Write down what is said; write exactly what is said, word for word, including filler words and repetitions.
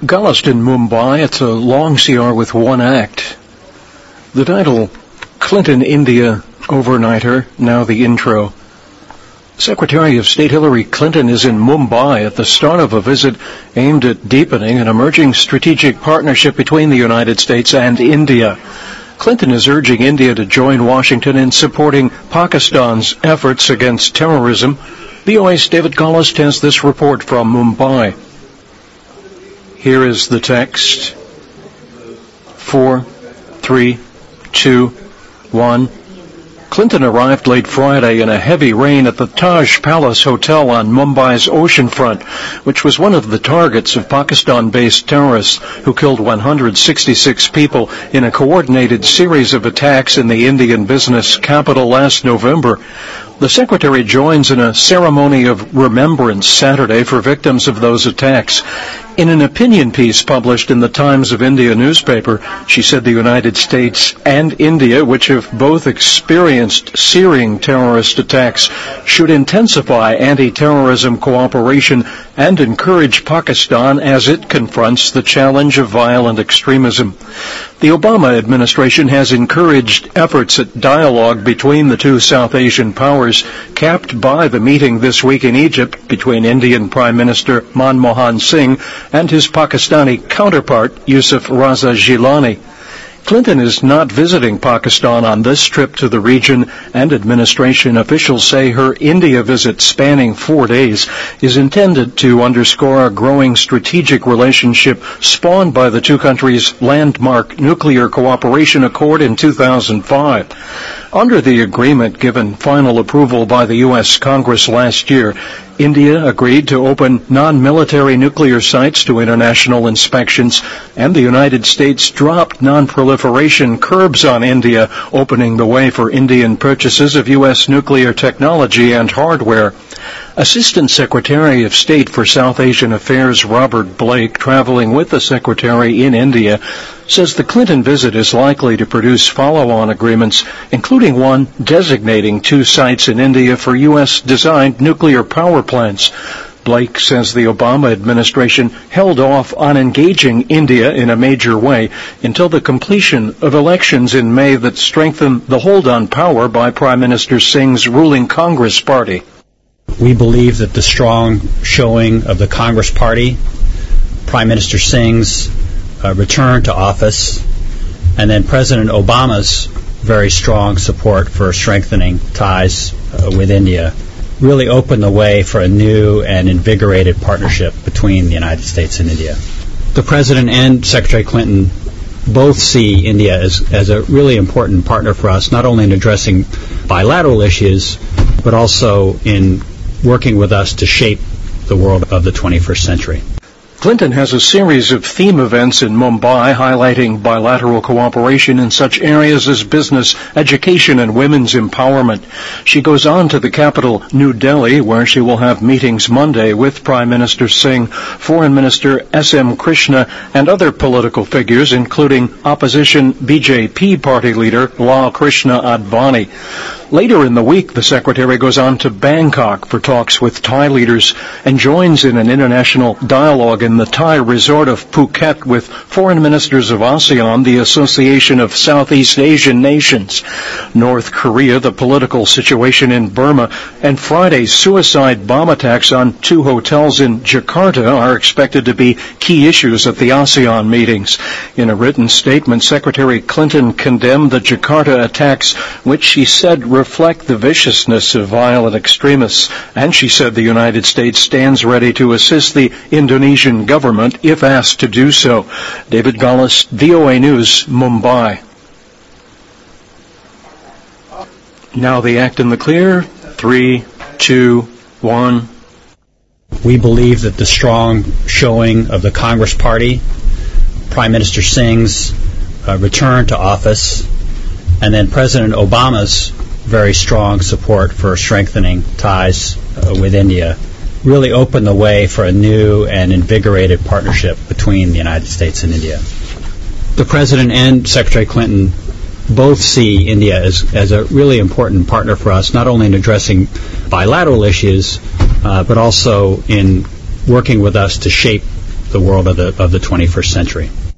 Gollaston, Mumbai. It's a long C R with one act. The title, Clinton India Overnighter, now the intro. Secretary of State Hillary Clinton is in Mumbai at the start of a visit aimed at deepening an emerging strategic partnership between the United States and India. Clinton is urging India to join Washington in supporting Pakistan's efforts against terrorism. V O A's David Gollust has this report from Mumbai. Here is the text. Four, three, two, one. Clinton arrived late Friday in a heavy rain at the Taj Palace Hotel on Mumbai's oceanfront, which was one of the targets of Pakistan-based terrorists who killed one hundred sixty-six people in a coordinated series of attacks in the Indian business capital last November. The secretary joins in a ceremony of remembrance Saturday for victims of those attacks. In an opinion piece published in the Times of India newspaper, she said the United States and India, which have both experienced searing terrorist attacks, should intensify anti-terrorism cooperation and encourage Pakistan as it confronts the challenge of violent extremism. The Obama administration has encouraged efforts at dialogue between the two South Asian powers, capped by the meeting this week in Egypt between Indian Prime Minister Manmohan Singh and his Pakistani counterpart, Yusuf Raza Gilani. Clinton is not visiting Pakistan on this trip to the region, and administration officials say her India visit, spanning four days, is intended to underscore a growing strategic relationship spawned by the two countries' landmark nuclear cooperation accord in two thousand five. Under the agreement given final approval by the U S Congress last year, India agreed to open non-military nuclear sites to international inspections, and the United States dropped non-proliferation curbs on India, opening the way for Indian purchases of U S nuclear technology and hardware. Assistant Secretary of State for South Asian Affairs Robert Blake, traveling with the Secretary in India, says the Clinton visit is likely to produce follow-on agreements, including one designating two sites in India for U S-designed nuclear power plants. Blake says the Obama administration held off on engaging India in a major way until the completion of elections in May that strengthened the hold on power by Prime Minister Singh's ruling Congress party. We believe that the strong showing of the Congress party, Prime Minister Singh's uh, return to office, and then President Obama's very strong support for strengthening ties uh, with India really opened the way for a new and invigorated partnership between the United States and India. The President and Secretary Clinton both see India as, as a really important partner for us, not only in addressing bilateral issues, but also in working with us to shape the world of the twenty-first century. Clinton has a series of theme events in Mumbai highlighting bilateral cooperation in such areas as business, education, and women's empowerment. She goes on to the capital, New Delhi, where she will have meetings Monday with Prime Minister Singh, Foreign Minister S M Krishna, and other political figures, including opposition B J P party leader Lal Krishna Advani. Later in the week, the Secretary goes on to Bangkok for talks with Thai leaders and joins in an international dialogue in the Thai resort of Phuket with foreign ministers of ASEAN, the Association of Southeast Asian Nations. North Korea, the political situation in Burma, and Friday's suicide bomb attacks on two hotels in Jakarta are expected to be key issues at the ASEAN meetings. In a written statement, Secretary Clinton condemned the Jakarta attacks, which she said reflect the viciousness of violent extremists, and she said the United States stands ready to assist the Indonesian government if asked to do so. David Gollust, V O A News, Mumbai. Now the act in the clear. Three, two, one. We believe that the strong showing of the Congress party, Prime Minister Singh's uh, return to office, and then President Obama's very strong support for strengthening ties uh, with India really opened the way for a new and invigorated partnership between the United States and India. The President and Secretary Clinton both see India as, as a really important partner for us, not only in addressing bilateral issues, uh, but also in working with us to shape the world of the of the twenty-first century.